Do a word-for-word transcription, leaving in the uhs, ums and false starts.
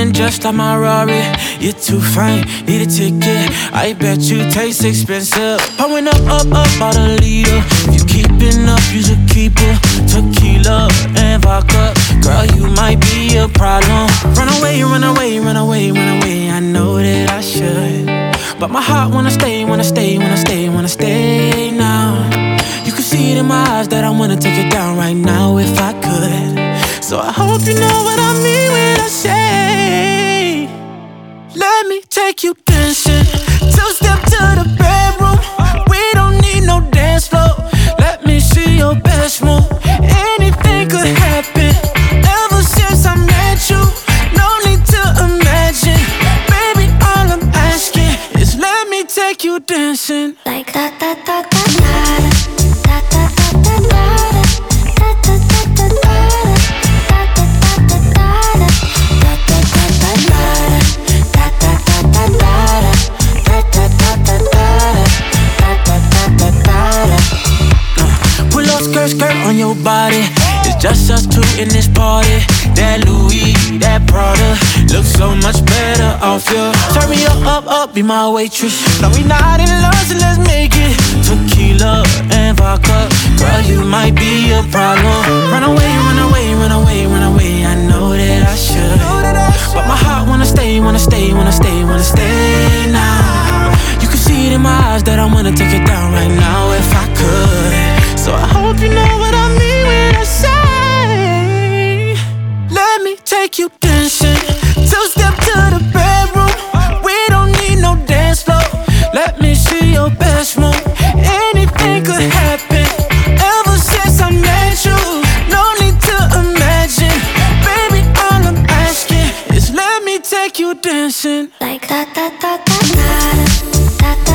Shining just like my Rari. You're too fine, need a ticket. I bet you taste expensive. Pouring up, up, up, about a liter. If you keeping up, you should keep it. Tequila and vodka. Girl, you might be a problem. Run away, run away, run away, run away. I know that I should, but my heart wanna stay, wanna stay, wanna stay, wanna stay now. You can see it in my eyes that I wanna take it down right now if I could. So I hope you know what I mean when I say, let me take you dancing. Two-step to the bedroom. We don't need no dance floor. Let me see your best move. Anything could happen. Ever since I met you, no need to imagine. Baby, all I'm asking is let me take you dancing. Like da da da da da da da da da da Pull up skirt, skirt on your body. It's just us two in this party. That Louis, that Prada looks so much better off you. Turn me up, up, up, be my waitress. No, we not in love, so let's make it. Tequila and vodka. Girl, you might be a problem. Run away, run away, run away, run away. I know that I should, but my heart wanna stay, wanna stay, wanna stay, wanna stay now. You can see it in my eyes that I wanna take it down right now if I could. So I hope you know what I mean when I say, let me take you dancing. Two-step to the bedroom. We don't need no dance floor. Let me see your best move. Anything could happen. Ever since I met you, no need to imagine. Baby, all I'm asking is let me take you dancing. like da da da da da da da